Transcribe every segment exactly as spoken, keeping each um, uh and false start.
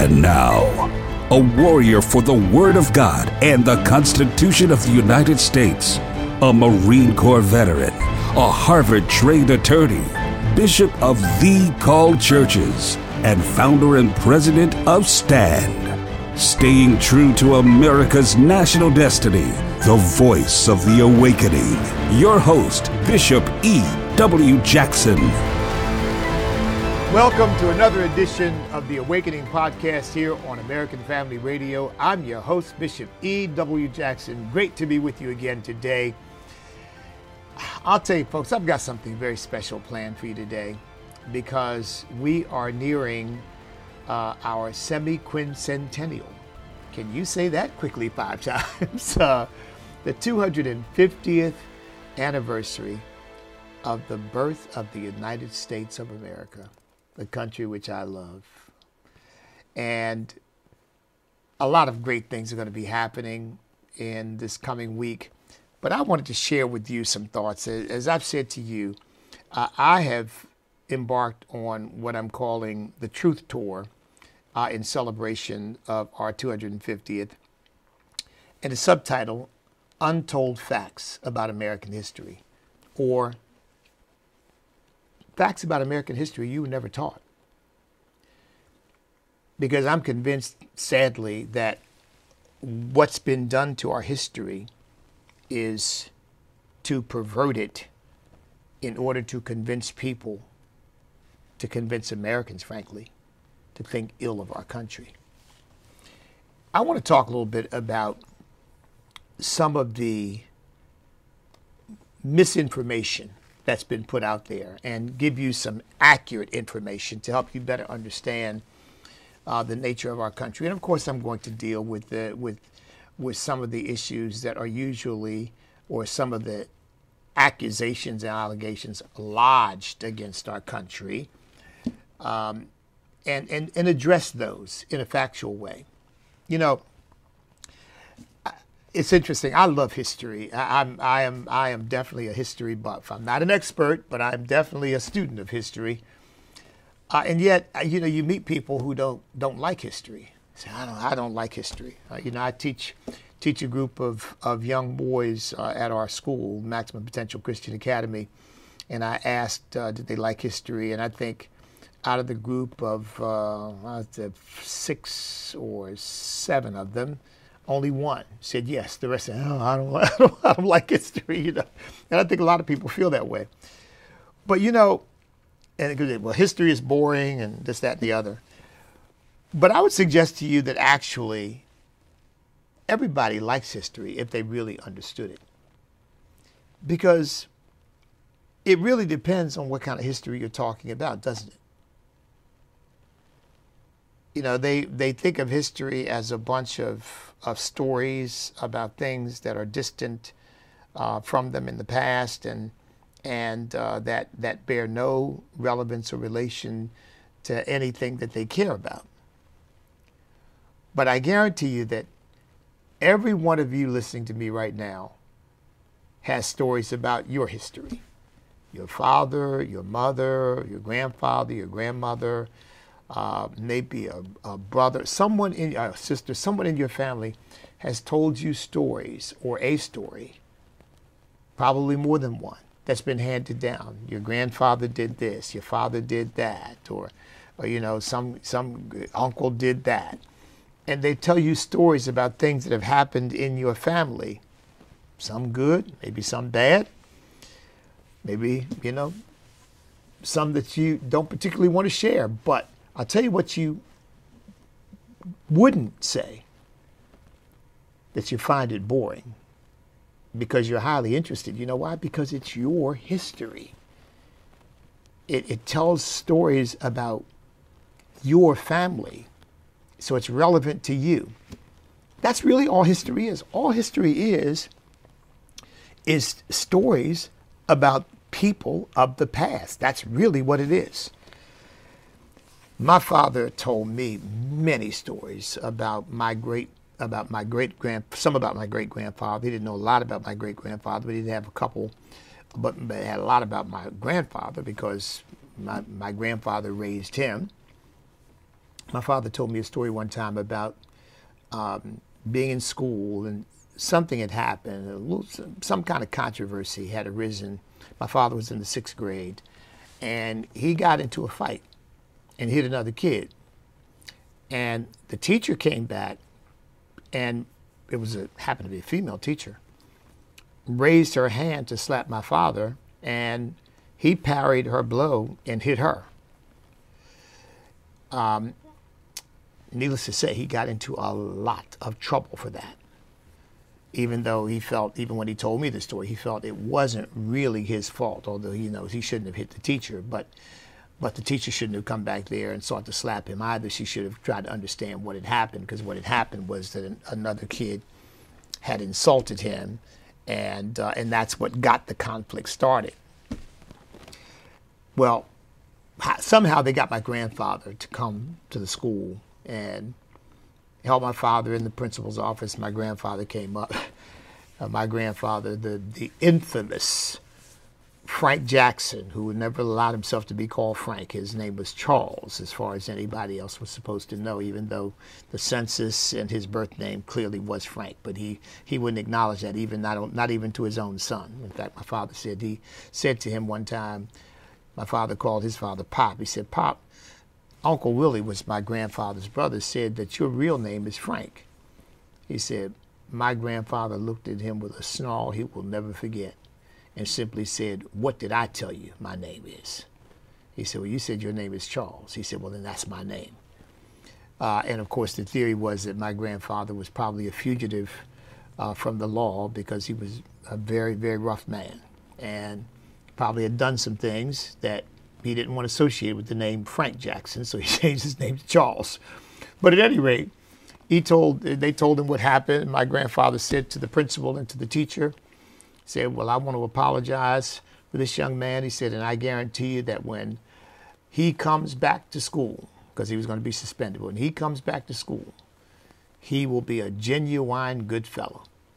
And now, a warrior for the Word of God and the Constitution of the United States, a Marine Corps veteran, a Harvard-trained attorney, Bishop of The Called Churches, and founder and president of STAND. Staying true to America's national destiny, the voice of the awakening. Your host, Bishop E W Jackson. Welcome to another edition of the Awakening Podcast here on American Family Radio. I'm your host, Bishop E W Jackson. Great to be with you again today. I'll tell you, folks, I've got something very special planned for you today because we are nearing uh, our semi-quincentennial. Can you say that quickly five times? uh, the two hundred fiftieth anniversary of the birth of the United States of America, the country which I love. And a lot of great things are going to be happening in this coming week. But I wanted to share with you some thoughts. As I've said to you, uh, I have embarked on what I'm calling the Truth Tour uh, in celebration of our two hundred fiftieth. And the subtitle, Untold Facts About American History, or Facts About American History You Were Never Taught. Because I'm convinced, sadly, that what's been done to our history is to pervert it in order to convince people, to convince Americans, frankly, to think ill of our country. I want to talk a little bit about some of the misinformation that's been put out there and give you some accurate information to help you better understand uh, the nature of our country. And of course, I'm going to deal with the, with with some of the issues that are usually, or some of the accusations and allegations lodged against our country, um, and, and, and address those in a factual way. You know, it's interesting. I love history. I, I'm, I am, I am definitely a history buff. I'm not an expert, but I'm definitely a student of history. Uh, and yet, you know, you meet people who don't don't like history. Say, I don't, I don't like history. Uh, you know, I teach teach a group of of young boys uh, at our school, Maximum Potential Christian Academy, and I asked, uh, did they like history? And I think out of the group of uh, six or seven of them, only one said yes. The rest said, oh, I don't, I don't, I don't like history. You know, and I think a lot of people feel that way. But you know, and it goes, well, history is boring and this, that, and the other. But I would suggest to you that actually everybody likes history if they really understood it. Because it really depends on what kind of history you're talking about, doesn't it? You know, they, they think of history as a bunch of, of stories about things that are distant uh, from them in the past and and uh, that, that bear no relevance or relation to anything that they care about. But I guarantee you that every one of you listening to me right now has stories about your history. Your father, your mother, your grandfather, your grandmother, uh, maybe a, a brother, someone in a sister, someone in your family has told you stories or a story, probably more than one, that's been handed down. Your grandfather did this, your father did that, or, or you know, some some uncle did that. And they tell you stories about things that have happened in your family. Some good, maybe some bad. Maybe, you know, some that you don't particularly want to share. But I'll tell you what you wouldn't say, that you find it boring because you're highly interested. You know why? Because it's your history. It, it tells stories about your family. So it's relevant to you. That's really all history is. All history is, is stories about people of the past. That's really what it is. My father told me many stories about my great, about my great grand, some about my great grandfather. He didn't know a lot about my great grandfather, but he did have a couple, but, but had a lot about my grandfather because my, my grandfather raised him. My father told me a story one time about um, being in school and something had happened, a little, some, some kind of controversy had arisen. My father was in the sixth grade, and he got into a fight and hit another kid. And the teacher came back, and it was a happened to be a female teacher, raised her hand to slap my father, and he parried her blow and hit her. Um, needless to say, he got into a lot of trouble for that. Even though he felt, even when he told me the story, he felt it wasn't really his fault, although he knows he shouldn't have hit the teacher, but but the teacher shouldn't have come back there and sought to slap him either. She should have tried to understand what had happened, because what had happened was that an, another kid had insulted him, and uh, and that's what got the conflict started. Well, somehow they got my grandfather to come to the school and held my father in the principal's office. My grandfather came up. Uh, my grandfather, the, the infamous Frank Jackson, who never allowed himself to be called Frank. His name was Charles, as far as anybody else was supposed to know, even though the census and his birth name clearly was Frank. But he, he wouldn't acknowledge that, even not, not even to his own son. In fact, my father said, he said to him one time, my father called his father Pop. He said, Pop, Uncle Willie was my grandfather's brother, said that your real name is Frank. He said, my grandfather looked at him with a snarl he will never forget and simply said, what did I tell you my name is? He said, well, you said your name is Charles. He said, well, then that's my name. Uh, and of course, the theory was that my grandfather was probably a fugitive uh, from the law, because he was a very, very rough man and probably had done some things that he didn't want to associate with the name Frank Jackson, so he changed his name to Charles. But at any rate, he told, they told him what happened. My grandfather said to the principal and to the teacher, he said, well, I want to apologize for this young man. He said, and I guarantee you that when he comes back to school, because he was going to be suspended, when he comes back to school, he will be a genuine good fellow.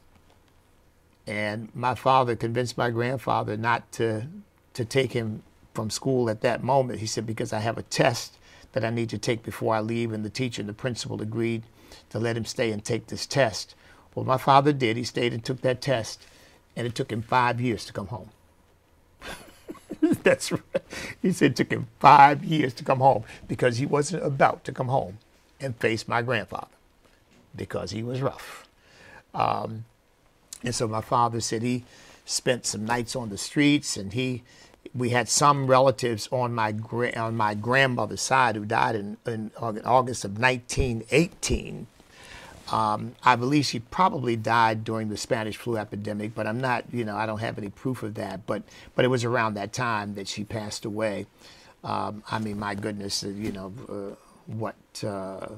And my father convinced my grandfather not to, to take him from school at that moment. He said, because I have a test that I need to take before I leave, and the teacher and the principal agreed to let him stay and take this test. Well, my father did. He stayed and took that test, and it took him five years to come home. That's right. He said it took him five years to come home, because he wasn't about to come home and face my grandfather, because he was rough. Um, and so my father said he spent some nights on the streets, and he we had some relatives on my gra on my grandmother's side who died in, in August of nineteen eighteen. Um, I believe she probably died during the Spanish flu epidemic, but I'm not, you know, I don't have any proof of that. But but it was around that time that she passed away. Um, I mean, my goodness, uh, you know, uh, what, uh,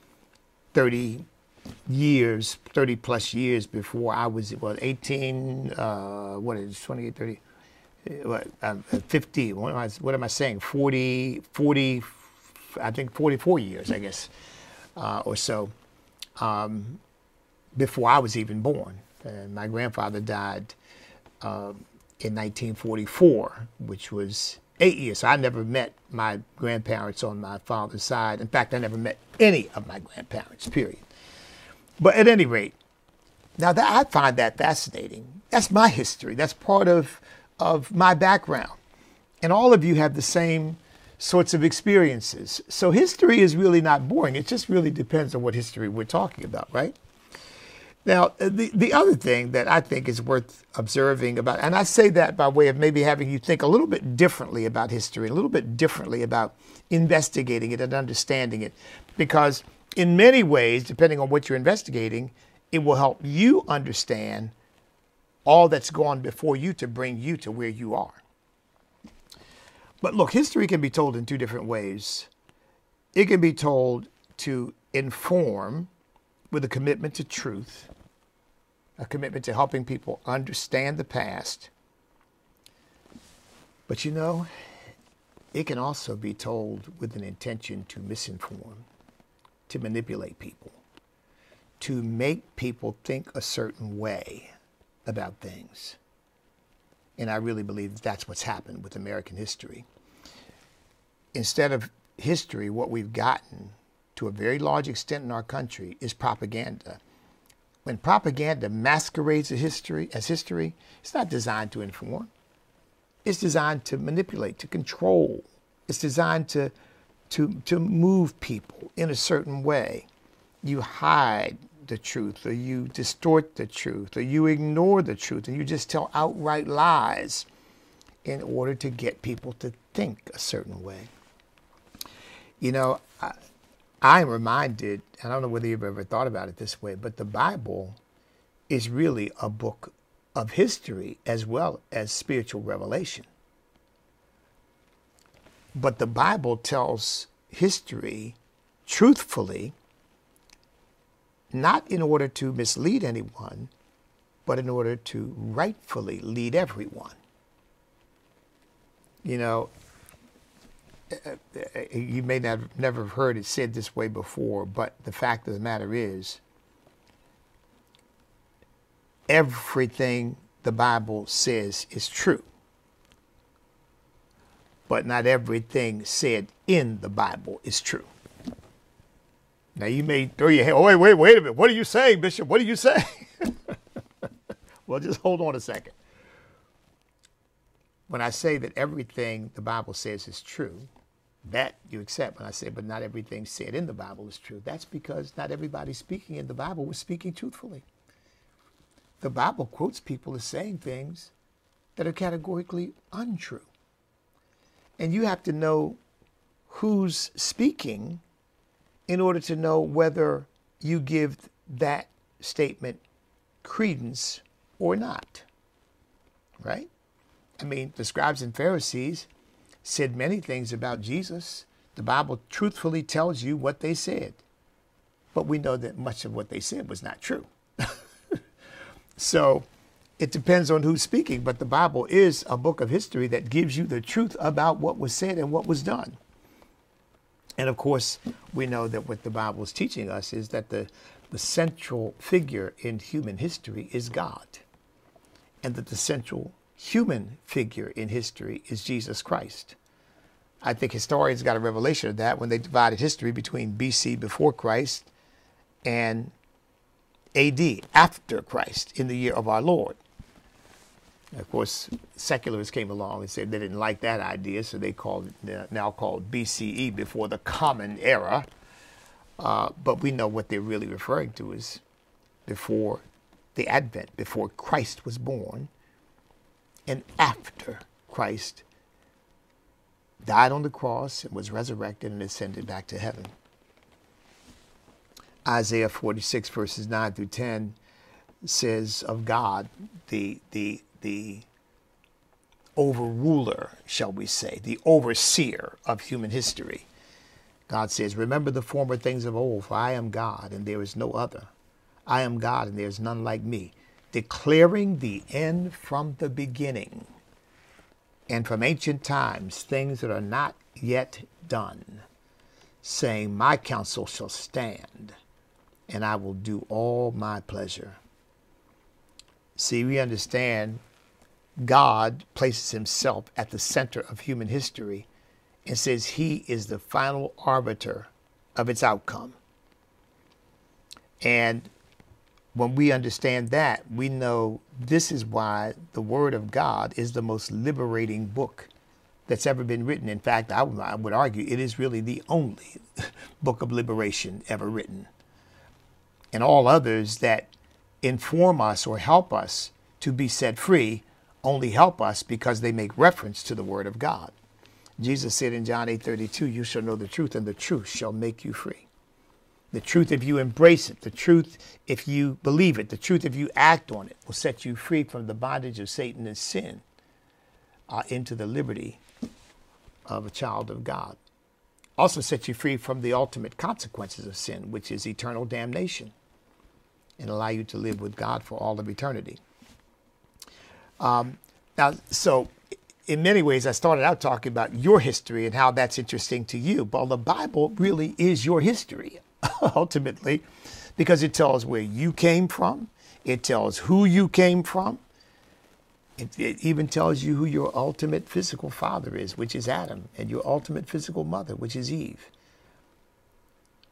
thirty years, thirty plus years before I was, well, eighteen, uh, what is it, twenty-eight, thirty? What, um, fifty, what am, I, what am I saying, forty, forty, I think forty-four years, I guess, uh, or so, um, before I was even born. And my grandfather died uh, in nineteen forty-four, which was eight years. So I never met my grandparents on my father's side. In fact, I never met any of my grandparents, period. But at any rate, now that I find that fascinating. That's my history. That's part of of my background. And all of you have the same sorts of experiences. So history is really not boring. It just really depends on what history we're talking about, right? Now, the, the other thing that I think is worth observing about, and I say that by way of maybe having you think a little bit differently about history, a little bit differently about investigating it and understanding it, because in many ways, depending on what you're investigating, it will help you understand all that's gone before you to bring you to where you are. But look, history can be told in two different ways. It can be told to inform with a commitment to truth, a commitment to helping people understand the past. But you know, it can also be told with an intention to misinform, to manipulate people, to make people think a certain way about things. And I really believe that that's what's happened with American history. Instead of history, what we've gotten to a very large extent in our country is propaganda. When propaganda masquerades as history, as history, it's not designed to inform. It's designed to manipulate, to control. It's designed to, to, to move people in a certain way. You hide the truth, or you distort the truth, or you ignore the truth, and you just tell outright lies in order to get people to think a certain way. You know, I, I'm reminded, I don't know whether you've ever thought about it this way, but the Bible is really a book of history as well as spiritual revelation. But the Bible tells history truthfully, not in order to mislead anyone, but in order to rightfully lead everyone. You know, you may not have never heard it said this way before, but the fact of the matter is, everything the Bible says is true, but not everything said in the Bible is true. Now you may throw your head, oh, wait, wait, wait a minute. What are you saying, Bishop? What are you saying? Well, just hold on a second. When I say that everything the Bible says is true, that you accept. When I say, but not everything said in the Bible is true, that's because not everybody speaking in the Bible was speaking truthfully. The Bible quotes people as saying things that are categorically untrue. And you have to know who's speaking in order to know whether you give that statement credence or not, right? I mean, the scribes and Pharisees said many things about Jesus. The Bible truthfully tells you what they said, but we know that much of what they said was not true. So it depends on who's speaking, but the Bible is a book of history that gives you the truth about what was said and what was done. And of course, we know that what the Bible is teaching us is that the, the central figure in human history is God, and that the central human figure in history is Jesus Christ. I think historians got a revelation of that when they divided history between B C, before Christ, and A D, after Christ, in the year of our Lord. Of course, secularists came along and said they didn't like that idea, so they called it, now called B C E, before the Common Era. Uh, but we know what they're really referring to is before the Advent, before Christ was born, and after Christ died on the cross and was resurrected and ascended back to heaven. Isaiah forty-six, verses nine through ten says of God, the, the, the overruler, shall we say, the overseer of human history. God says, remember the former things of old, for I am God and there is no other. I am God and there is none like me, declaring the end from the beginning, and from ancient times things that are not yet done, saying, my counsel shall stand, and I will do all my pleasure. See, we understand God places himself at the center of human history and says he is the final arbiter of its outcome. And when we understand that, we know this is why the Word of God is the most liberating book that's ever been written. In fact, I would, I would argue it is really the only book of liberation ever written. And all others that inform us or help us to be set free only help us because they make reference to the Word of God. Jesus said in John eight thirty-two, you shall know the truth, and the truth shall make you free. The truth, if you embrace it, the truth, if you believe it, the truth, if you act on it, will set you free from the bondage of Satan and sin uh, into the liberty of a child of God. Also set you free from the ultimate consequences of sin, which is eternal damnation, and allow you to live with God for all of eternity. Um, now, so in many ways, I started out talking about your history and how that's interesting to you. But the Bible really is your history, ultimately, because it tells where you came from. It tells who you came from. It, it even tells you who your ultimate physical father is, which is Adam, and your ultimate physical mother, which is Eve.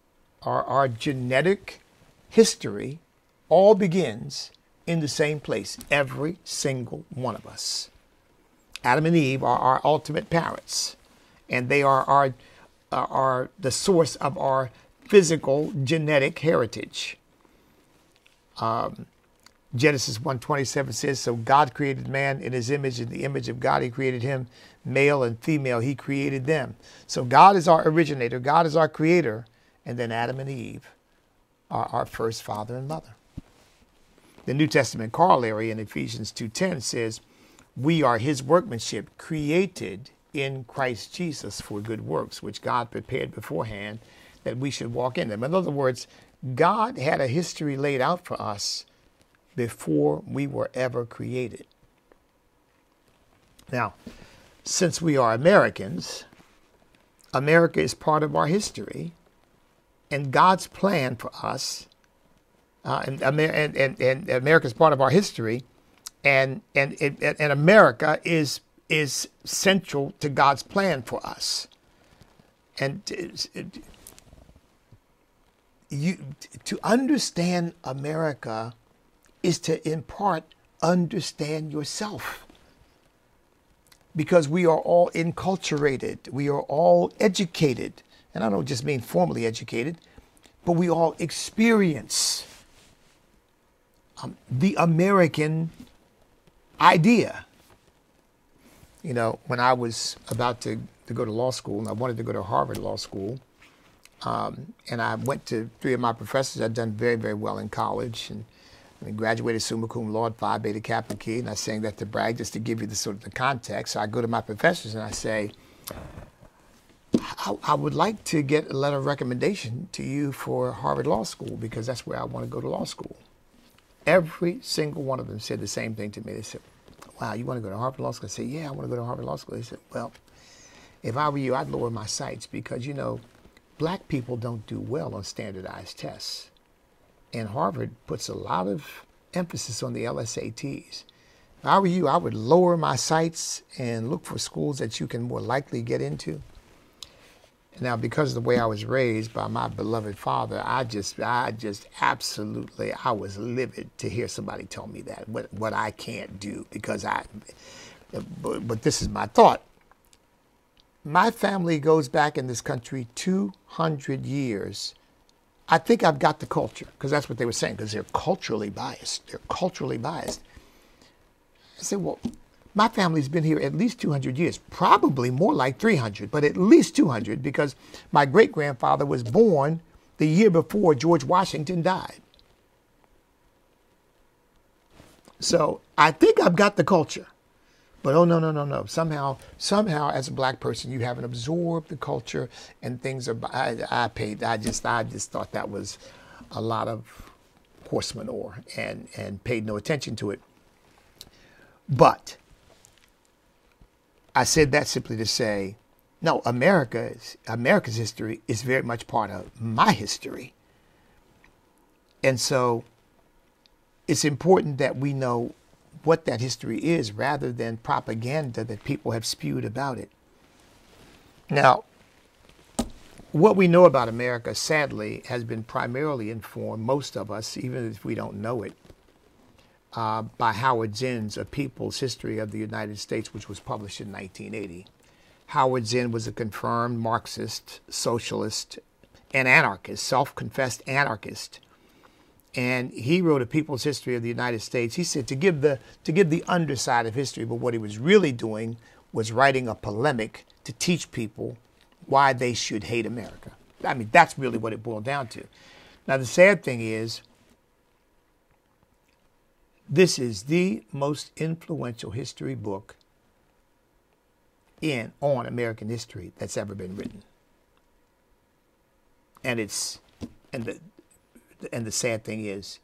our, our genetic history all begins in the same place, every single one of us. Adam and Eve are our ultimate parents, and they are, our, are, are the source of our physical genetic heritage. Um, Genesis one twenty-seven says, so God created man in his image, in the image of God he created him, male and female he created them. So God is our originator, God is our creator, and then Adam and Eve are our first father and mother. The New Testament corollary in Ephesians two ten says, we are his workmanship, created in Christ Jesus for good works, which God prepared beforehand that we should walk in them. In other words, God had a history laid out for us before we were ever created. Now, since we are Americans, America is part of our history, and God's plan for us, uh, and, and, and, and America is part of our history, and and and America is is central to God's plan for us. And it, it, you to understand America is to, in part, understand yourself. Because we are all enculturated, we are all educated, and I don't just mean formally educated, but we all experience um, the American idea. You know, when I was about to, to go to law school, and I wanted to go to Harvard Law School, um, and I went to three of my professors. I'd done very, very well in college, and I graduated summa cum laude, Phi Beta Kappa Chi, and I'm saying that to brag, just to give you the sort of the context. So I go to my professors and I say, I, I would like to get a letter of recommendation to you for Harvard Law School, because that's where I want to go to law school. Every single one of them said the same thing to me. They said, wow, you want to go to Harvard Law School? I said, yeah, I want to go to Harvard Law School. They said, well, if I were you, I'd lower my sights, because, you know, black people don't do well on standardized tests. And Harvard puts a lot of emphasis on the L S A Ts. If I were you, I would lower my sights and look for schools that you can more likely get into. Now, because of the way I was raised by my beloved father, I just, I just absolutely, I was livid to hear somebody tell me that, what, what I can't do, because I, but, but this is my thought. My family goes back in this country two hundred years. I think I've got the culture, because that's what they were saying, because they're culturally biased. They're culturally biased. I said, well, my family's been here at least two hundred years, probably more like three hundred, but at least two hundred, because my great-grandfather was born the year before George Washington died. So I think I've got the culture. But oh, no, no, no, no. Somehow, somehow, as a black person, you haven't absorbed the culture, and things are, I, I paid, I just, I just thought that was a lot of horse manure, and, and paid no attention to it. But I said that simply to say, no, America's, America's history is very much part of my history. And so it's important that we know what that history is, rather than propaganda that people have spewed about it. Now, what we know about America, sadly, has been primarily informed, most of us, even if we don't know it, uh, by Howard Zinn's A People's History of the United States, which was published in nineteen eighty. Howard Zinn was a confirmed Marxist, socialist, and anarchist, self-confessed anarchist. And he wrote A People's History of the United States. He said to give the to give the underside of history, but what he was really doing was writing a polemic to teach people why they should hate America. I mean, that's really what it boiled down to. Now, the sad thing is, this is the most influential history book in on American history that's ever been written. And it's and the And the sad thing is,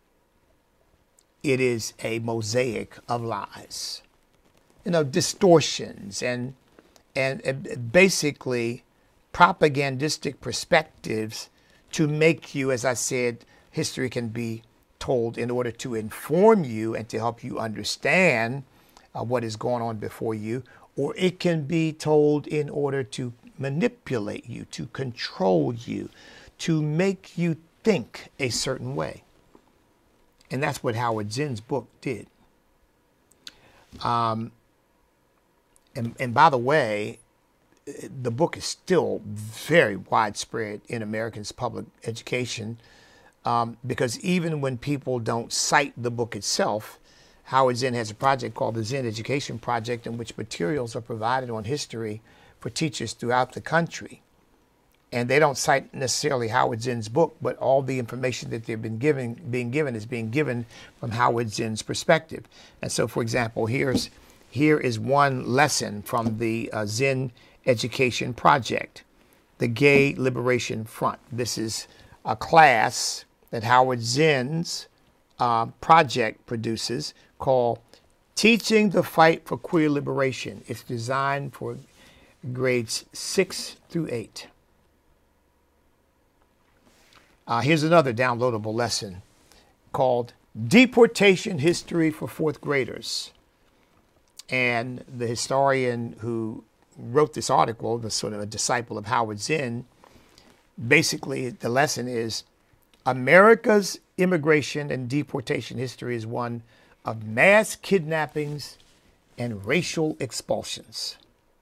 it is a mosaic of lies, you know, distortions and, and and basically propagandistic perspectives to make you, as I said, history can be told in order to inform you and to help you understand uh, what is going on before you, or it can be told in order to manipulate you, to control you, to make you think a certain way. And that's what Howard Zinn's book did. Um, and, and by the way, the book is still very widespread in Americans' public education, um, because even when people don't cite the book itself, Howard Zinn has a project called the Zinn Education Project, in which materials are provided on history for teachers throughout the country. And they don't cite necessarily Howard Zinn's book, but all the information that they've been given, being given is being given from Howard Zinn's perspective. And so, for example, here's, here is one lesson from the uh, Zinn Education Project, the Gay Liberation Front. This is a class that Howard Zinn's uh, project produces called Teaching the Fight for Queer Liberation. It's designed for grades six through eight. Uh, here's another downloadable lesson called Deportation History for Fourth Graders. And the historian who wrote this article, the sort of a disciple of Howard Zinn, basically the lesson is America's immigration and deportation history is one of mass kidnappings and racial expulsions.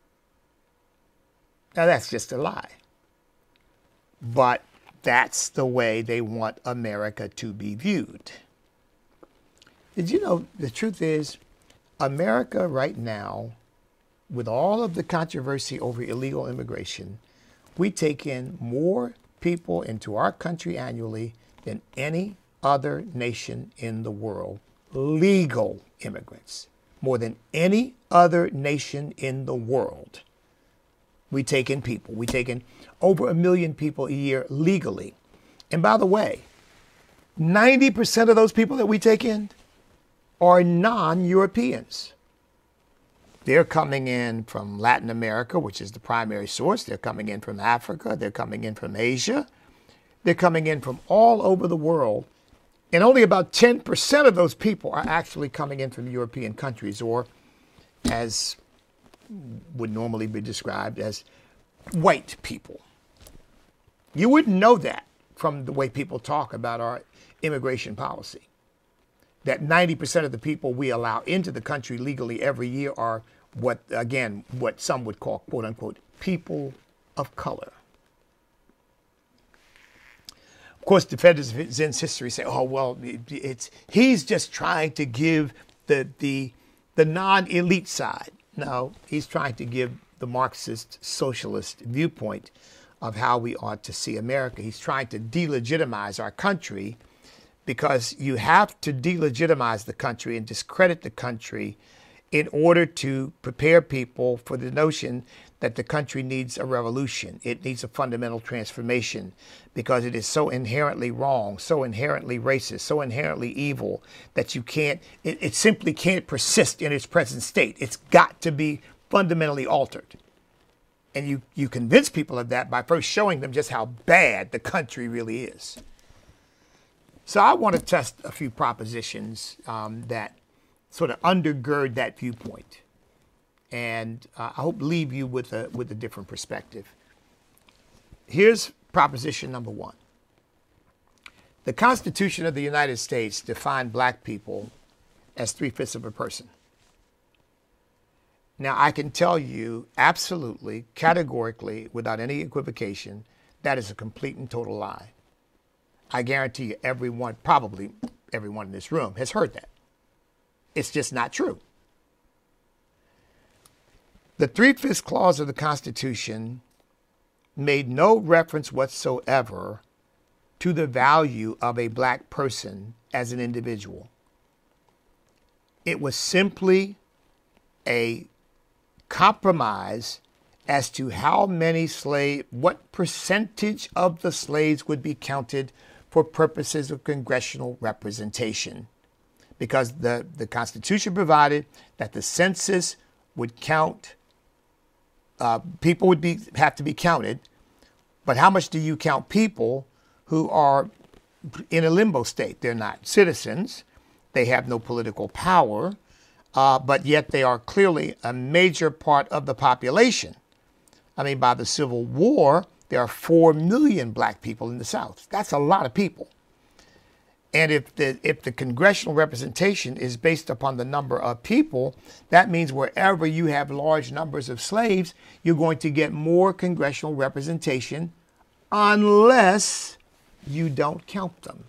Now that's just a lie. But that's the way they want America to be viewed. Did you know the truth is, America right now, with all of the controversy over illegal immigration, we take in more people into our country annually than any other nation in the world. Legal immigrants. More than any other nation in the world. We take in people. We take in over a million people a year legally. And by the way, ninety percent of those people that we take in are non-Europeans. They're coming in from Latin America, which is the primary source. They're coming in from Africa. They're coming in from Asia. They're coming in from all over the world. And only about ten percent of those people are actually coming in from European countries, or as would normally be described as white people. You wouldn't know that from the way people talk about our immigration policy, that ninety percent of the people we allow into the country legally every year are what, again, what some would call, quote unquote, people of color. Of course, defenders of Zinn's history say, oh, well, it's, he's just trying to give the, the, the non-elite side. No, he's trying to give the Marxist socialist viewpoint of how we ought to see America. He's trying to delegitimize our country, because you have to delegitimize the country and discredit the country in order to prepare people for the notion that the country needs a revolution. It needs a fundamental transformation, because it is so inherently wrong, so inherently racist, so inherently evil that you can't, it, it simply can't persist in its present state. It's got to be fundamentally altered. And you, you convince people of that by first showing them just how bad the country really is. So I want to test a few propositions um, that sort of undergird that viewpoint. And uh, I hope leave you with a, with a different perspective. Here's proposition number one. The Constitution of the United States defined black people as three-fifths of a person. Now, I can tell you absolutely, categorically, without any equivocation, that is a complete and total lie. I guarantee you everyone, probably everyone in this room, has heard that. It's just not true. The three-fifths clause of the Constitution made no reference whatsoever to the value of a black person as an individual. It was simply a compromise as to how many slave, what percentage of the slaves would be counted for purposes of congressional representation. Because the, the Constitution provided that the census would count, uh, people would be have to be counted, but how much do you count people who are in a limbo state? They're not citizens, they have no political power, uh, but yet they are clearly a major part of the population. I mean, by the Civil War, there are four million black people in the South. That's a lot of people. And if the, if the congressional representation is based upon the number of people, that means wherever you have large numbers of slaves, you're going to get more congressional representation unless you don't count them.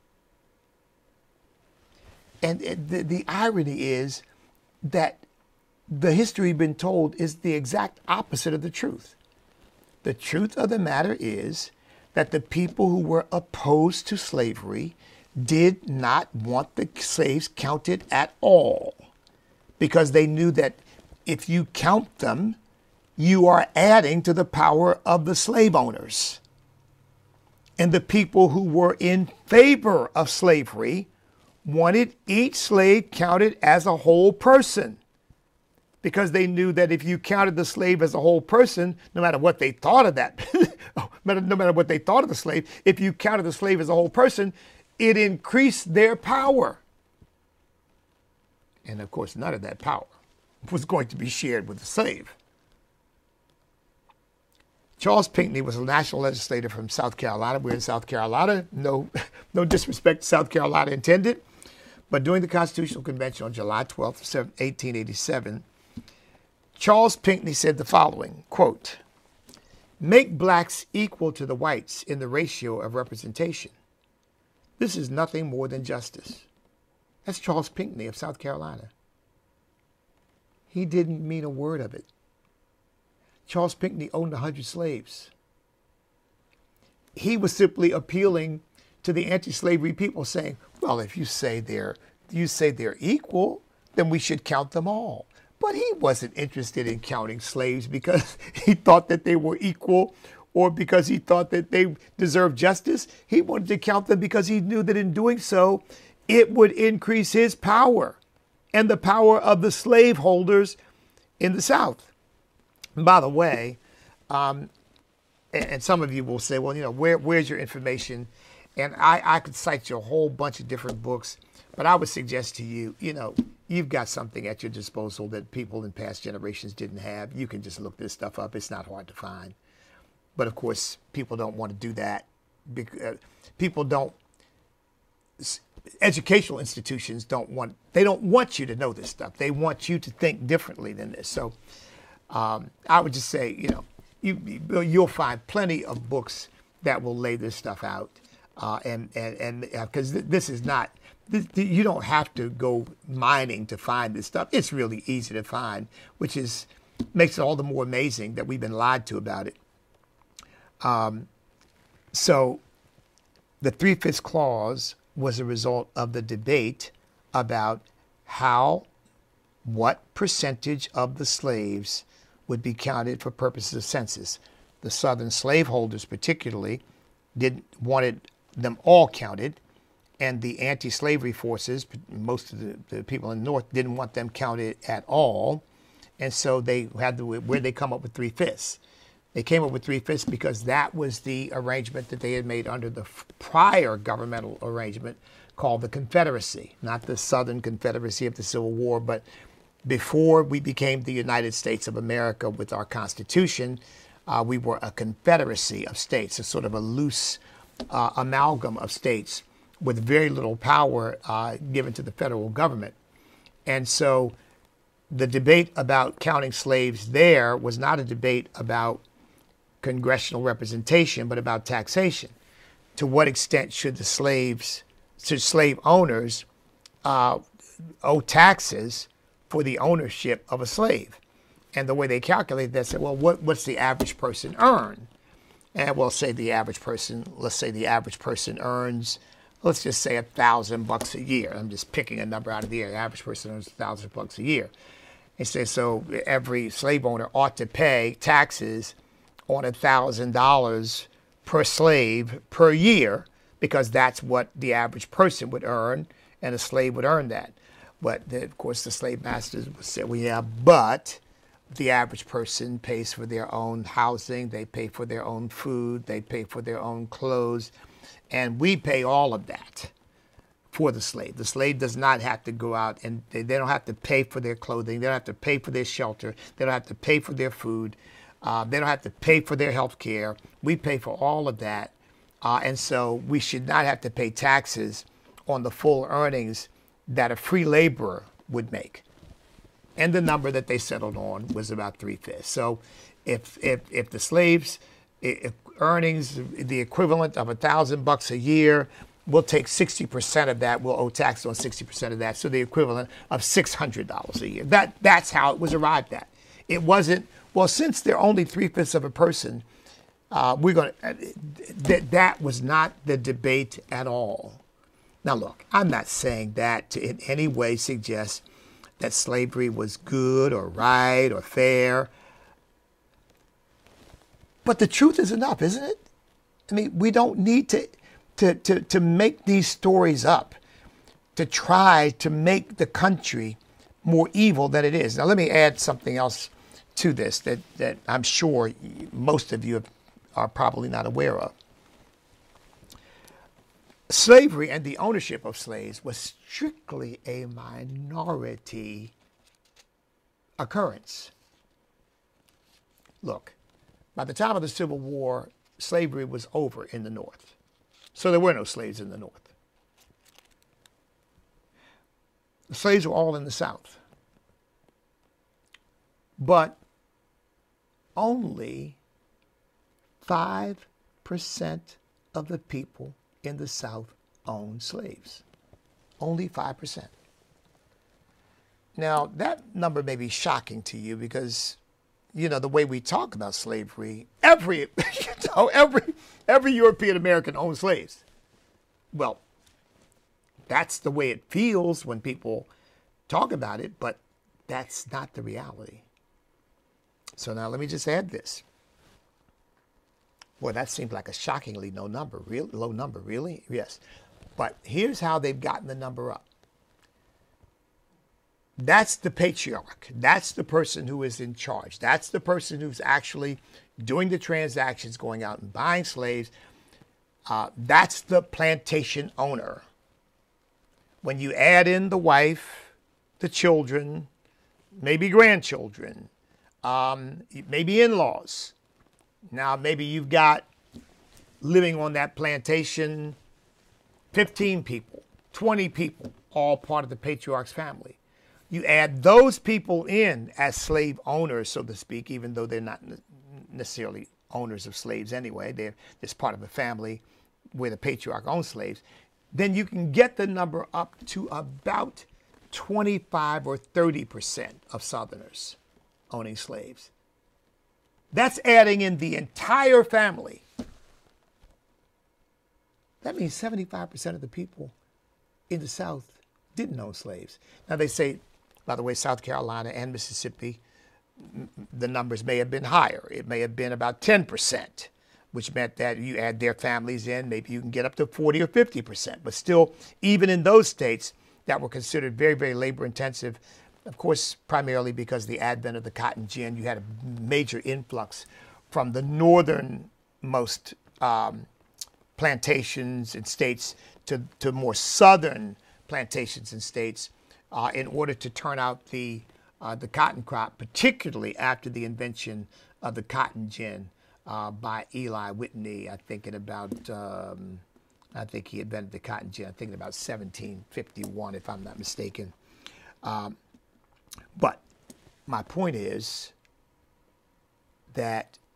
And the, the irony is that the history been told is the exact opposite of the truth. The truth of the matter is that the people who were opposed to slavery did not want the slaves counted at all, because they knew that if you count them, you are adding to the power of the slave owners. And the people who were in favor of slavery wanted each slave counted as a whole person, because they knew that if you counted the slave as a whole person, no matter what they thought of that, no matter what they thought of the slave, if you counted the slave as a whole person, it increased their power. And of course, none of that power was going to be shared with the slave. Charles Pinckney was a national legislator from South Carolina. We're in South Carolina. No, no disrespect to South Carolina intended. But during the Constitutional Convention on July twelfth, eighteen eighty-seven, Charles Pinckney said the following, quote, "Make blacks equal to the whites in the ratio of representation. This is nothing more than justice." That's Charles Pinckney of South Carolina. He didn't mean a word of it. Charles Pinckney owned one hundred slaves. He was simply appealing to the anti-slavery people, saying, well, if you say they're, you say they're equal, then we should count them all. But he wasn't interested in counting slaves because he thought that they were equal or because he thought that they deserved justice. He wanted to count them because he knew that in doing so, it would increase his power and the power of the slaveholders in the South. And by the way, um, and, and some of you will say, well, you know, where, where's your information? And I, I could cite you a whole bunch of different books, but I would suggest to you, you know, you've got something at your disposal that people in past generations didn't have. You can just look this stuff up. It's not hard to find. But of course, people don't want to do that. People don't, educational institutions don't want, they don't want you to know this stuff. They want you to think differently than this. So um, I would just say, you know, you, you'll find plenty of books that will lay this stuff out. Uh, and and and because uh, this is not, this, you don't have to go mining to find this stuff. It's really easy to find, which is makes it all the more amazing that we've been lied to about it. Um, so the Three-Fifths Clause was a result of the debate about how, what percentage of the slaves would be counted for purposes of census. The Southern slaveholders particularly didn't wanted them all counted, and the anti-slavery forces, most of the, the people in the North, didn't want them counted at all, and so they had to, where they come up with three-fifths. They came up with three-fifths because that was the arrangement that they had made under the prior governmental arrangement called the Confederacy, not the Southern Confederacy of the Civil War, but before we became the United States of America with our Constitution, uh, we were a confederacy of states, a sort of a loose Uh, amalgam of states with very little power uh, given to the federal government. And so the debate about counting slaves there was not a debate about congressional representation, but about taxation. To what extent should the slaves, should slave owners uh, owe taxes for the ownership of a slave? And the way they calculated that said, well, what, what's the average person earn? And we'll say the average person, let's say the average person earns, let's just say a thousand bucks a year. I'm just picking a number out of the air. The average person earns a thousand bucks a year. They say, so every slave owner ought to pay taxes on a thousand dollars per slave per year, because that's what the average person would earn, and a slave would earn that. But the, of course, the slave masters would say, well, yeah, but the average person pays for their own housing, they pay for their own food, they pay for their own clothes, and we pay all of that for the slave. The slave does not have to go out, and they, they don't have to pay for their clothing, they don't have to pay for their shelter, they don't have to pay for their food. Uh, they don't have to pay for their health care. We pay for all of that. Uh, and so we should not have to pay taxes on the full earnings that a free laborer would make. And the number that they settled on was about three-fifths. So if, if, if the slaves, if earnings, the equivalent of a thousand bucks a year, we'll take sixty percent of that. We'll owe tax on sixty percent of that. So the equivalent of six hundred dollars a year. That, that's how it was arrived at. It wasn't, well, since they're only three-fifths of a person, uh, we're going to, that, that was not the debate at all. Now, look, I'm not saying that to in any way suggest that slavery was good or right or fair. But the truth is enough, isn't it? I mean, we don't need to, to, to, to make these stories up to try to make the country more evil than it is. Now, let me add something else to this that, that I'm sure most of you are probably not aware of. Slavery and the ownership of slaves was strictly a minority occurrence. Look, by the time of the Civil War, slavery was over in the North. So there were no slaves in the North. The slaves were all in the South. But only five percent of the people in the South owned slaves. Only five percent. Now, that number may be shocking to you because, you know, the way we talk about slavery, every, you know, every, every European American owned slaves. Well, that's the way it feels when people talk about it, but that's not the reality. So now let me just add this. Boy, that seems like a shockingly low number. Real low number, really? Yes. But here's how they've gotten the number up. That's the patriarch. That's the person who is in charge. That's the person who's actually doing the transactions, going out and buying slaves. Uh, that's the plantation owner. When you add in the wife, the children, maybe grandchildren, um, maybe in-laws. Now, maybe you've got living on that plantation fifteen people, twenty people, all part of the patriarch's family. You add those people in as slave owners, so to speak, even though they're not necessarily owners of slaves anyway. They're just part of a family where the patriarch owns slaves. Then you can get the number up to about twenty-five or thirty percent of Southerners owning slaves. That's adding in the entire family. That means seventy-five percent of the people in the South didn't own slaves. Now they say, by the way, South Carolina and Mississippi, the numbers may have been higher. It may have been about ten percent, which meant that you add their families in, maybe you can get up to forty or fifty percent. But still, even in those states that were considered very, very labor intensive, of course, primarily because of the advent of the cotton gin, you had a major influx from the northernmost um, plantations and states to, to more southern plantations and states uh, in order to turn out the, uh, the cotton crop, particularly after the invention of the cotton gin uh, by Eli Whitney, I think in about, um, I think he invented the cotton gin, I think in about seventeen fifty-one, if I'm not mistaken. Um, But my point is that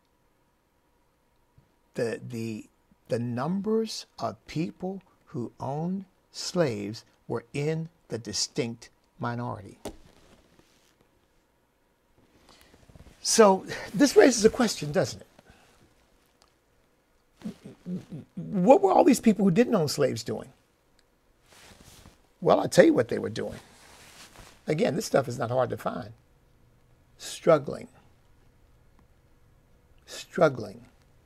the, the, the numbers of people who owned slaves were in the distinct minority. So this raises a question, doesn't it? What were all these people who didn't own slaves doing? Well, I'll tell you what they were doing. Again, this stuff is not hard to find. Struggling. Struggling.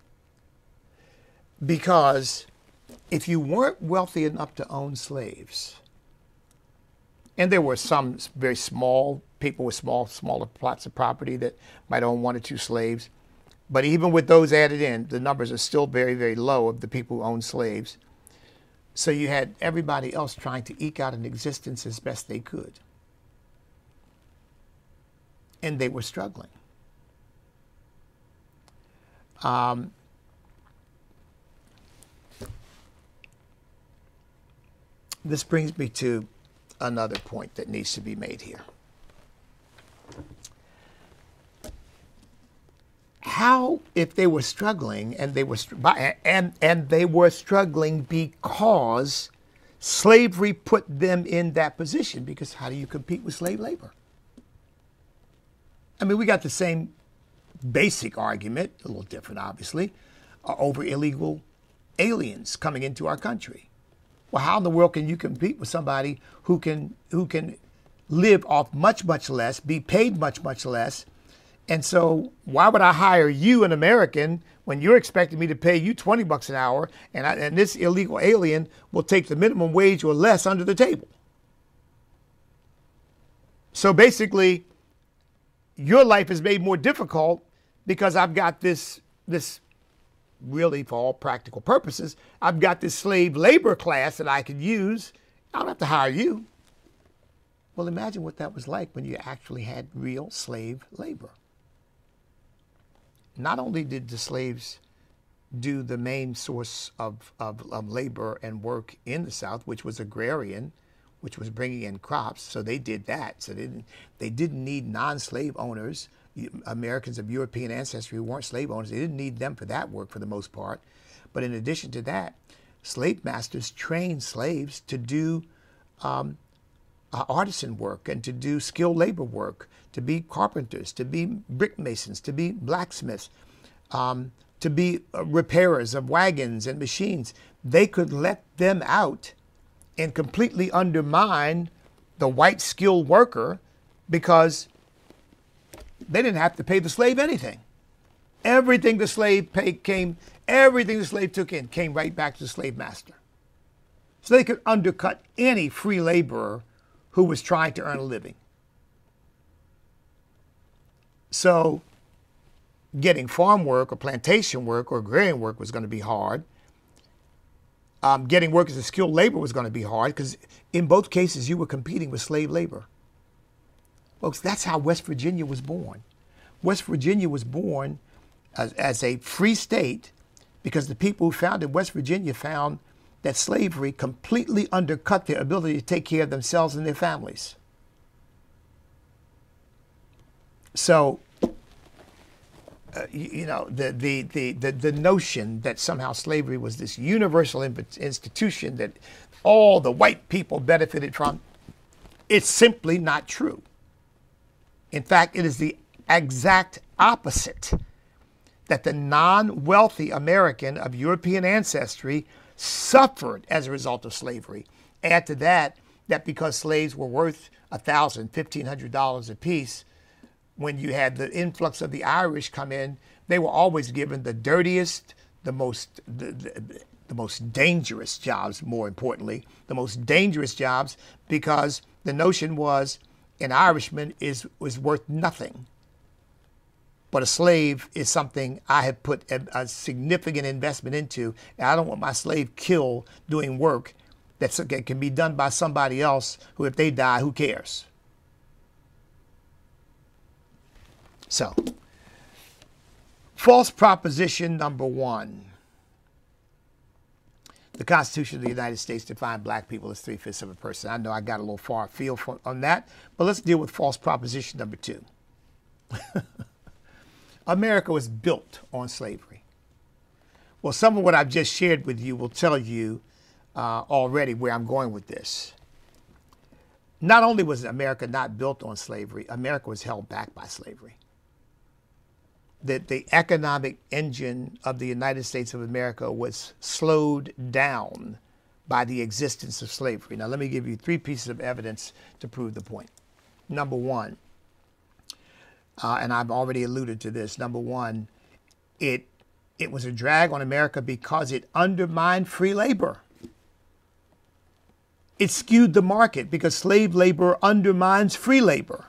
Because if you weren't wealthy enough to own slaves, and there were some very small people with small, smaller plots of property that might own one or two slaves, but even with those added in, the numbers are still very, very low of the people who own slaves. So you had everybody else trying to eke out an existence as best they could. And they were struggling. Um, this brings me to another point that needs to be made here. How, if they were struggling, and they were and and they were struggling because slavery put them in that position? Because how do you compete with slave labor? I mean, we got the same basic argument, a little different, obviously, uh, over illegal aliens coming into our country. Well, how in the world can you compete with somebody who can who can live off much, much less, be paid much, much less? And so why would I hire you, an American, when you're expecting me to pay you twenty bucks an hour, and, I, and this illegal alien will take the minimum wage or less under the table? So basically, your life is made more difficult because I've got this, this really, for all practical purposes, I've got this slave labor class that I could use. I don't have to hire you. Well, imagine what that was like when you actually had real slave labor. Not only did the slaves do the main source of, of, of labor and work in the South, which was agrarian, which was bringing in crops, so they did that. So they didn't, they didn't need non-slave owners, Americans of European ancestry who weren't slave owners. They didn't need them for that work for the most part. But in addition to that, slave masters trained slaves to do um, uh, artisan work and to do skilled labor work, to be carpenters, to be brick masons, to be blacksmiths, um, to be uh, repairers of wagons and machines. They could let them out and completely undermine the white skilled worker because they didn't have to pay the slave anything. Everything the slave paid came, everything the slave took in came right back to the slave master. So they could undercut any free laborer who was trying to earn a living. So getting farm work or plantation work or agrarian work was going to be hard. Um, getting work as a skilled labor was going to be hard because in both cases you were competing with slave labor. Folks, that's how West Virginia was born. West Virginia was born as, as a free state because the people who founded West Virginia found that slavery completely undercut their ability to take care of themselves and their families. So, uh, you, you know, the, the, the, the, the notion that somehow slavery was this universal institution that all the white people benefited from, it's simply not true. In fact, it is the exact opposite, that the non-wealthy American of European ancestry suffered as a result of slavery. Add to that, that because slaves were worth one thousand dollars, fifteen hundred dollars a piece, when you had the influx of the Irish come in, they were always given the dirtiest, the most, the, the, the most dangerous jobs, more importantly, the most dangerous jobs, because the notion was an Irishman is was worth nothing. But a slave is something I have put a, a significant investment into, and I don't want my slave killed doing work that can be done by somebody else who, if they die, who cares? So, false proposition number one. The Constitution of the United States defined black people as three-fifths of a person. I know I got a little far afield from, on that, but let's deal with false proposition number two. America was built on slavery. Well, some of what I've just shared with you will tell you uh, already where I'm going with this. Not only was America not built on slavery, America was held back by slavery. That the economic engine of the United States of America was slowed down by the existence of slavery. Now, let me give you three pieces of evidence to prove the point. Number one, uh, and I've already alluded to this. Number one, it it was a drag on America because it undermined free labor. It skewed the market because slave labor undermines free labor.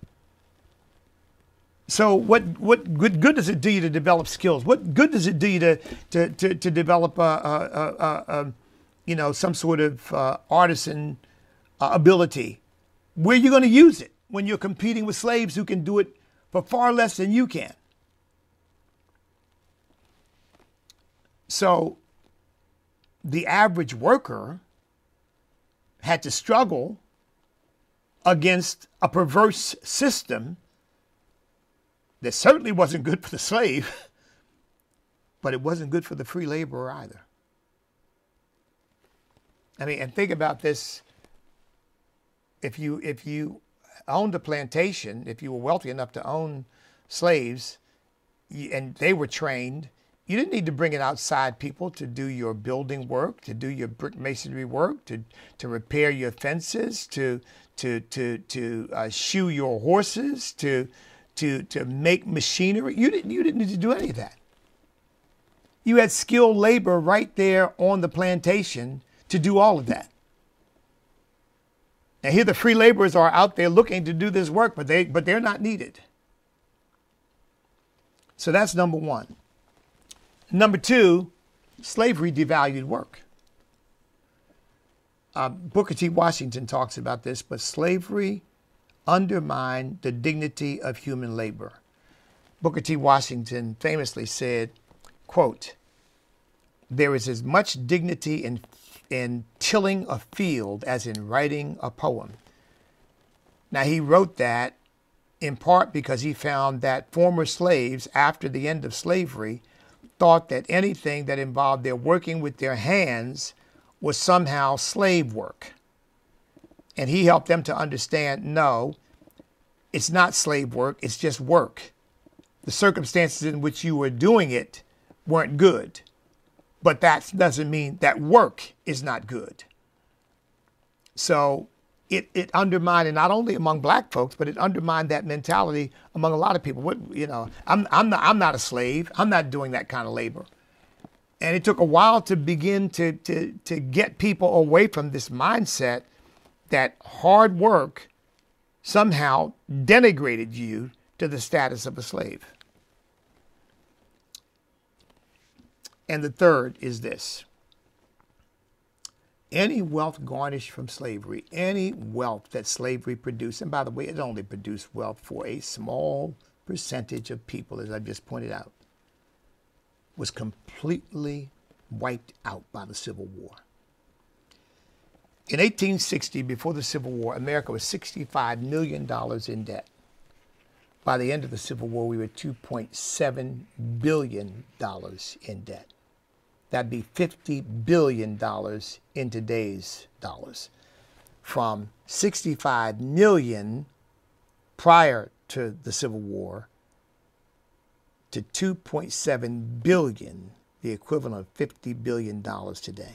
So what, what good, good does it do you to develop skills? What good does it do you to, to, to, to develop, a, a, a, a, you know, some sort of uh, artisan uh, ability? Where are you going to use it when you're competing with slaves who can do it for far less than you can? So the average worker had to struggle against a perverse system that certainly wasn't good for the slave, but it wasn't good for the free laborer either. I mean, and think about this. If you if you owned a plantation, if you were wealthy enough to own slaves, and they were trained, you didn't need to bring in outside people to do your building work, to do your brick masonry work, to to repair your fences, to to to to uh, shoe your horses, to to to make machinery. You didn't you didn't need to do any of that. You had skilled labor right there on the plantation to do all of that. Now here the free laborers are out there looking to do this work, but they but they're not needed. So that's number one. Number two, slavery devalued work. Uh, Booker T. Washington talks about this, but slavery undermined the dignity of human labor. Booker T. Washington famously said, quote, "There is as much dignity in, in tilling a field as in writing a poem." Now, he wrote that in part because he found that former slaves, after the end of slavery, thought that anything that involved their working with their hands was somehow slave work. And he helped them to understand, no, it's not slave work, it's just work. The circumstances in which you were doing it weren't good, but that doesn't mean that work is not good. So it, it undermined, and not only among black folks, but it undermined that mentality among a lot of people. What, you know, I'm, I'm, not, I'm not a slave. I'm not doing that kind of labor. And it took a while to begin to, to, to get people away from this mindset that hard work somehow denigrated you to the status of a slave. And the third is this. Any wealth garnished from slavery, any wealth that slavery produced, and by the way, it only produced wealth for a small percentage of people, as I just pointed out, was completely wiped out by the Civil War. In eighteen sixty, before the Civil War, America was sixty-five million dollars in debt. By the end of the Civil War, we were two point seven billion dollars in debt. That'd be fifty billion dollars in today's dollars. From sixty-five million dollars prior to the Civil War to two point seven billion dollars, the equivalent of fifty billion dollars today.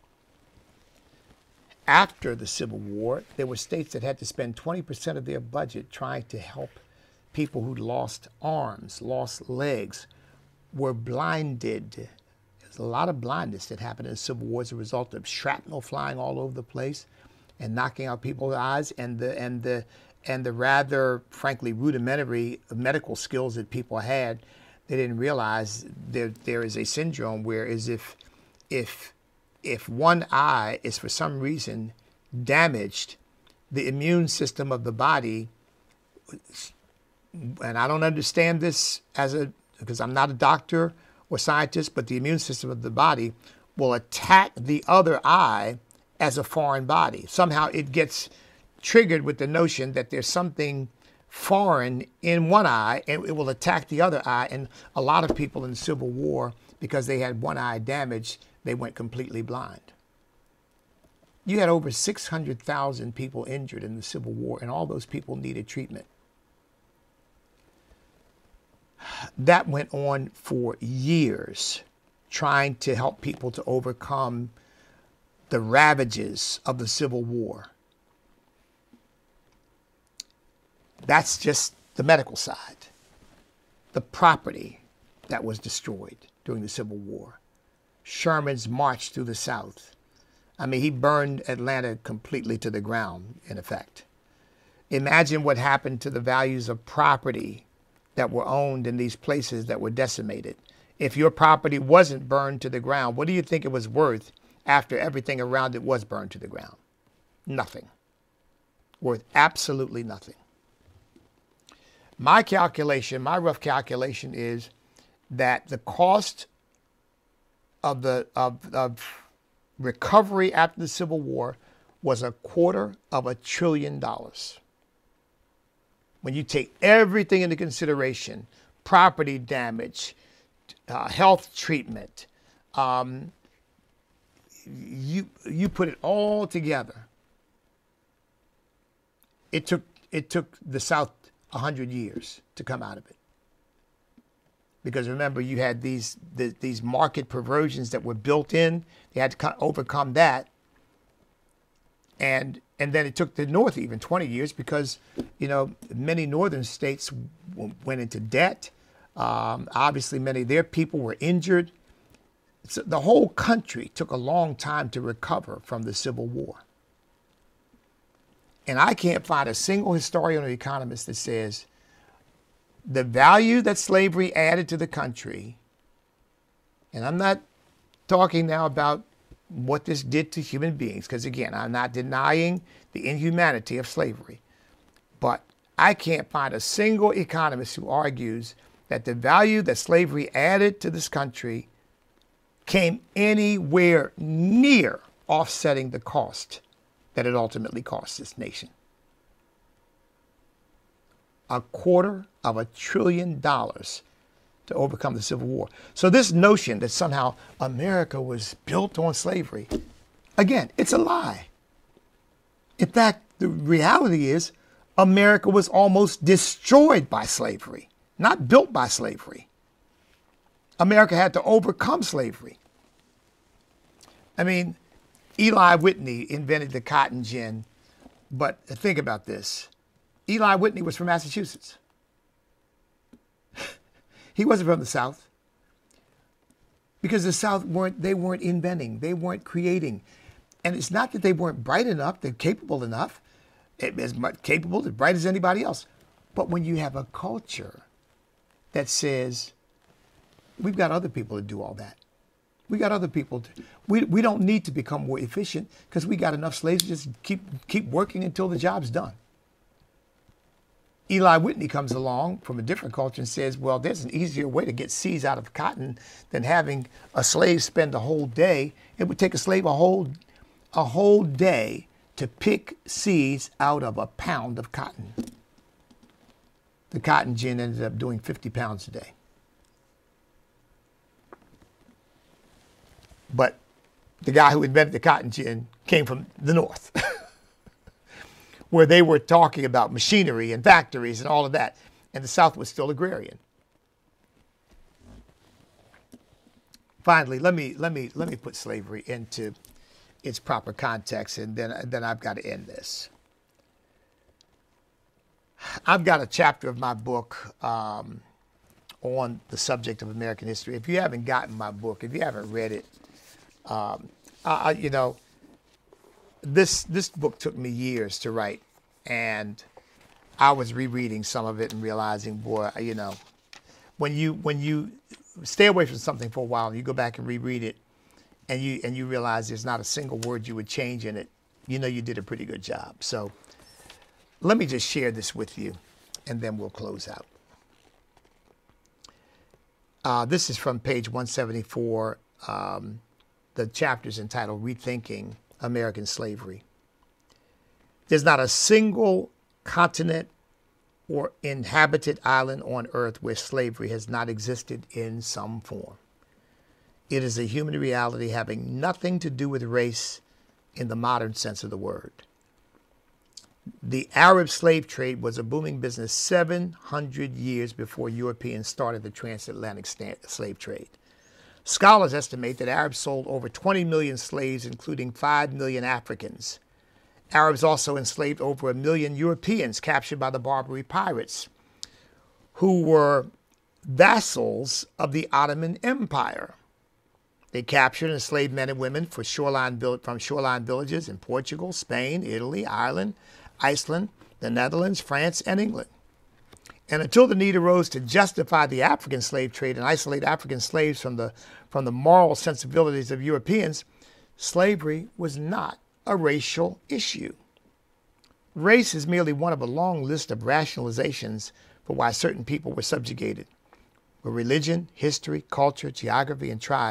After the Civil War, there were states that had to spend twenty percent of their budget trying to help people who lost arms, lost legs, were blinded. There's a lot of blindness that happened in the Civil War as a result of shrapnel flying all over the place and knocking out people's eyes, and the and the and the rather, frankly, rudimentary medical skills that people had. They didn't realize there there is a syndrome where as if if if one eye is for some reason damaged, the immune system of the body, and I don't understand this as a because I'm not a doctor or scientist, but the immune system of the body will attack the other eye as a foreign body. Somehow it gets triggered with the notion that there's something foreign in one eye, and it will attack the other eye. And a lot of people in the Civil War, because they had one eye damaged, they went completely blind. You had over six hundred thousand people injured in the Civil War, and all those people needed treatment. That went on for years, trying to help people to overcome the ravages of the Civil War. That's just the medical side. The property that was destroyed during the Civil War. Sherman's march through the South. I mean, he burned Atlanta completely to the ground, in effect. Imagine what happened to the values of property that were owned in these places that were decimated. If your property wasn't burned to the ground, what do you think it was worth after everything around it was burned to the ground? Nothing. Worth absolutely nothing. My calculation, my rough calculation is that the cost of the of, of recovery after the Civil War was a quarter of a trillion dollars. When you take everything into consideration, property damage, uh, health treatment, um, you you put it all together. It took it took the South a hundred years to come out of it. Because remember, you had these the, these market perversions that were built in. They had to co- overcome that, and and then it took the North even twenty years because, you know, many northern states w- went into debt. Um, obviously, many of their people were injured. So the whole country took a long time to recover from the Civil War. And I can't find a single historian or economist that says the value that slavery added to the country, and I'm not talking now about what this did to human beings, because again, I'm not denying the inhumanity of slavery, but I can't find a single economist who argues that the value that slavery added to this country came anywhere near offsetting the cost that it ultimately cost this nation. A quarter of a trillion dollars to overcome the Civil War. So this notion that somehow America was built on slavery, again, it's a lie. In fact, the reality is America was almost destroyed by slavery, not built by slavery. America had to overcome slavery. I mean, Eli Whitney invented the cotton gin, but think about this. Eli Whitney was from Massachusetts. He wasn't from the South. Because the South weren't, they weren't inventing, they weren't creating. And it's not that they weren't bright enough, they're capable enough, as much capable, as bright as anybody else. But when you have a culture that says, we've got other people to do all that. We got other people. To, we, we don't need to become more efficient because we got enough slaves to just keep, keep working until the job's done. Eli Whitney comes along from a different culture and says, well, there's an easier way to get seeds out of cotton than having a slave spend a whole day. It would take a slave a whole, a whole day to pick seeds out of a pound of cotton. The cotton gin ended up doing fifty pounds a day. But the guy who invented the cotton gin came from the North, where they were talking about machinery and factories and all of that. And the South was still agrarian. Finally, let me let me let me put slavery into its proper context, and then then I've got to end this. I've got a chapter of my book um, on the subject of American history. If you haven't gotten my book, if you haven't read it, um, I, you know, this this book took me years to write, and I was rereading some of it and realizing, boy, you know, when you when you stay away from something for a while and you go back and reread it, and you and you realize there's not a single word you would change in it, you know you did a pretty good job. So let me just share this with you, and then we'll close out. Uh, this is from page one seventy-four. Um, the chapter is entitled Rethinking American Slavery. There's not a single continent or inhabited island on earth where slavery has not existed in some form. It is a human reality having nothing to do with race in the modern sense of the word. The Arab slave trade was a booming business seven hundred years before Europeans started the transatlantic slave trade. Scholars estimate that Arabs sold over twenty million slaves, including five million Africans. Arabs also enslaved over a million Europeans captured by the Barbary pirates, who were vassals of the Ottoman Empire. They captured and enslaved men and women for shoreline, from shoreline villages in Portugal, Spain, Italy, Ireland, Iceland, the Netherlands, France, and England. And until the need arose to justify the African slave trade and isolate African slaves from the, from the moral sensibilities of Europeans, slavery was not a racial issue. Race is merely one of a long list of rationalizations for why certain people were subjugated, where religion, history, culture, geography, and tribe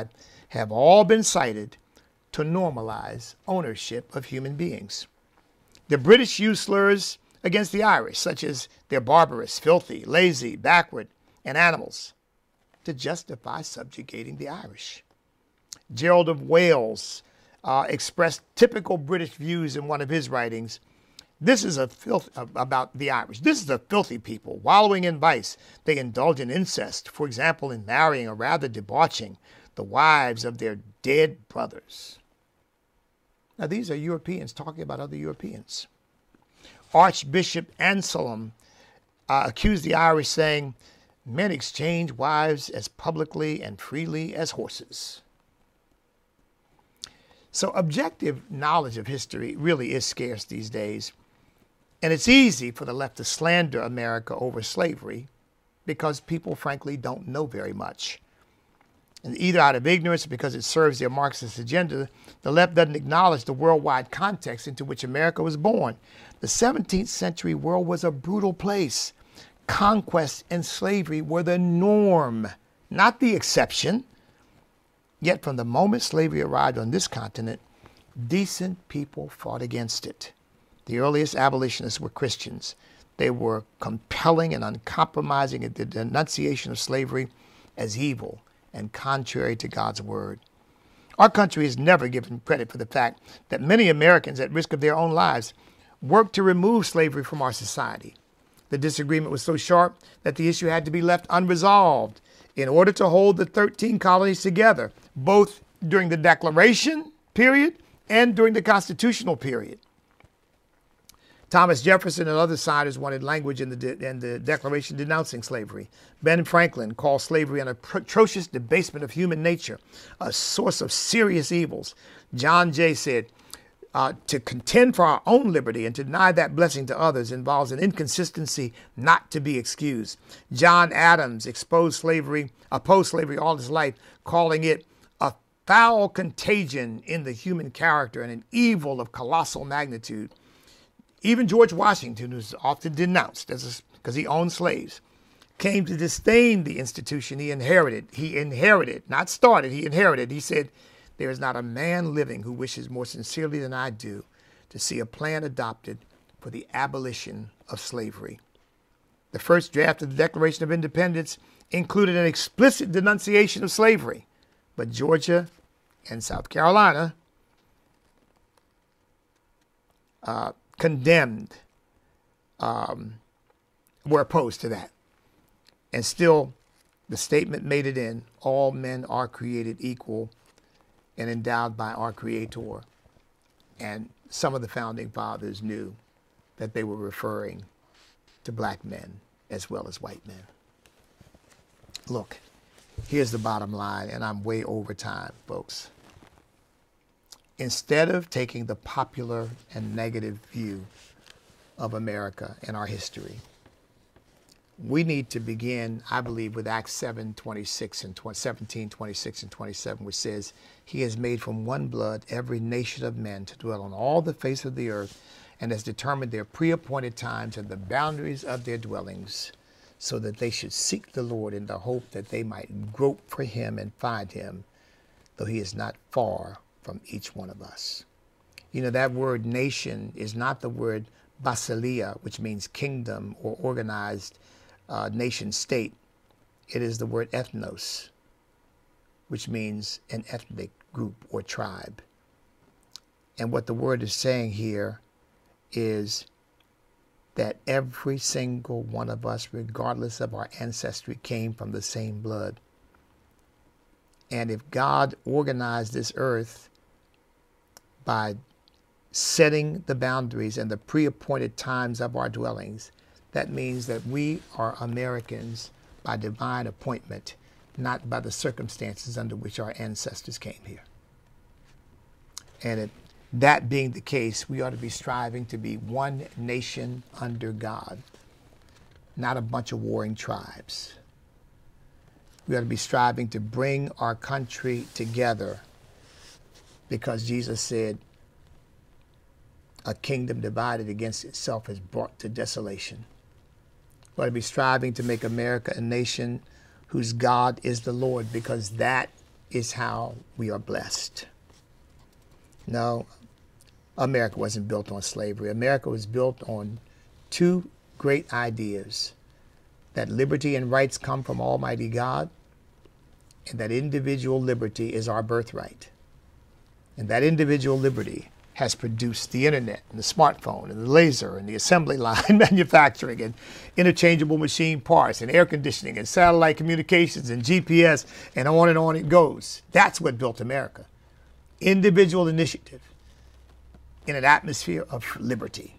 have all been cited to normalize ownership of human beings. The British used slurs against the Irish, such as they're barbarous, filthy, lazy, backward, and animals, to justify subjugating the Irish. Gerald of Wales uh, expressed typical British views in one of his writings. This is a filth about the Irish. This is a filthy people, wallowing in vice. They indulge in incest, for example, in marrying or rather debauching the wives of their dead brothers. Now, these are Europeans talking about other Europeans. Archbishop Anselm uh, accused the Irish, saying, men exchange wives as publicly and freely as horses. So objective knowledge of history really is scarce these days. And it's easy for the left to slander America over slavery because people, frankly, don't know very much. And either out of ignorance or because it serves their Marxist agenda, the left doesn't acknowledge the worldwide context into which America was born. The seventeenth century world was a brutal place. Conquest and slavery were the norm, not the exception. Yet from the moment slavery arrived on this continent, decent people fought against it. The earliest abolitionists were Christians. They were compelling and uncompromising in the denunciation of slavery as evil and contrary to God's word. Our country is never given credit for the fact that many Americans, at risk of their own lives, worked to remove slavery from our society. The disagreement was so sharp that the issue had to be left unresolved in order to hold the thirteen colonies together, both during the Declaration period and during the Constitutional period. Thomas Jefferson and other signers wanted language in the, de- in the Declaration denouncing slavery. Ben Franklin called slavery an atrocious debasement of human nature, a source of serious evils. John Jay said, uh, to contend for our own liberty and to deny that blessing to others involves an inconsistency not to be excused. John Adams exposed slavery, opposed slavery all his life, calling it a foul contagion in the human character and an evil of colossal magnitude. Even George Washington, who's often denounced as because he owned slaves, came to disdain the institution he inherited. He inherited, not started, he inherited. He said, there is not a man living who wishes more sincerely than I do to see a plan adopted for the abolition of slavery. The first draft of the Declaration of Independence included an explicit denunciation of slavery, but Georgia and South Carolina uh, condemned, um, were opposed to that. And still, the statement made it in, all men are created equal and endowed by our Creator. And some of the founding fathers knew that they were referring to black men as well as white men. Look, here's the bottom line, and I'm way over time, folks. Instead of taking the popular and negative view of America and our history, we need to begin, I believe, with Acts seven, twenty-six and seventeen, twenty-six and twenty-seven, which says, he has made from one blood every nation of men to dwell on all the face of the earth, and has determined their pre-appointed times and the boundaries of their dwellings, so that they should seek the Lord in the hope that they might grope for him and find him, though he is not far from each one of us. You know, that word nation is not the word basileia, which means kingdom or organized uh, nation state. It is the word ethnos, which means an ethnic group or tribe. And what the word is saying here is that every single one of us, regardless of our ancestry, came from the same blood. And if God organized this earth by setting the boundaries and the pre-appointed times of our dwellings, that means that we are Americans by divine appointment, not by the circumstances under which our ancestors came here. And it, that being the case, we ought to be striving to be one nation under God, not a bunch of warring tribes. We ought to be striving to bring our country together, because Jesus said, a kingdom divided against itself is brought to desolation. We ought to be striving to make America a nation whose God is the Lord, because that is how we are blessed. No, America wasn't built on slavery. America was built on two great ideas: that liberty and rights come from Almighty God, and that individual liberty is our birthright. And that individual liberty has produced the internet and the smartphone and the laser and the assembly line manufacturing and interchangeable machine parts and air conditioning and satellite communications and G P S, and on and on it goes. That's what built America. Individual initiative in an atmosphere of liberty.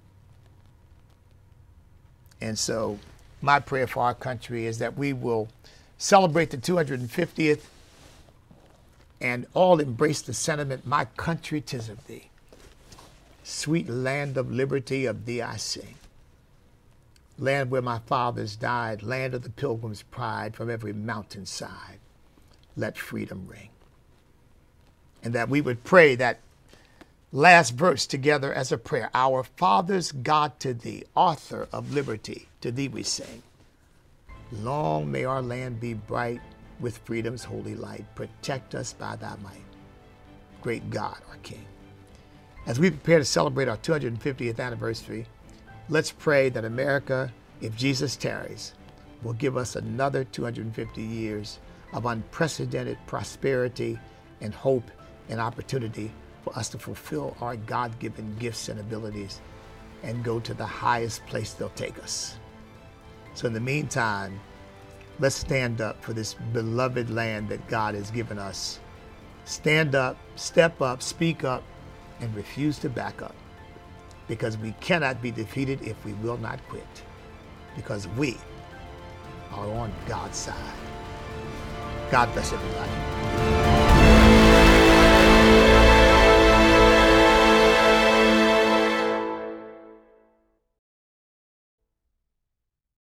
And so my prayer for our country is that we will celebrate the two hundred fiftieth and all embrace the sentiment, my country 'tis of thee. Sweet land of liberty, of thee I sing. Land where my fathers died, land of the pilgrim's pride, from every mountainside, let freedom ring. And that we would pray that last verse together as a prayer. Our fathers, God, to thee, author of liberty, to thee we sing. Long may our land be bright with freedom's holy light. Protect us by thy might, great God, our King. As we prepare to celebrate our two hundred fiftieth anniversary, let's pray that America, if Jesus tarries, will give us another two hundred fifty years of unprecedented prosperity and hope and opportunity for us to fulfill our God-given gifts and abilities and go to the highest place they'll take us. So in the meantime, let's stand up for this beloved land that God has given us. Stand up, step up, speak up, and refuse to back up, because we cannot be defeated if we will not quit, because we are on God's side. God bless everybody.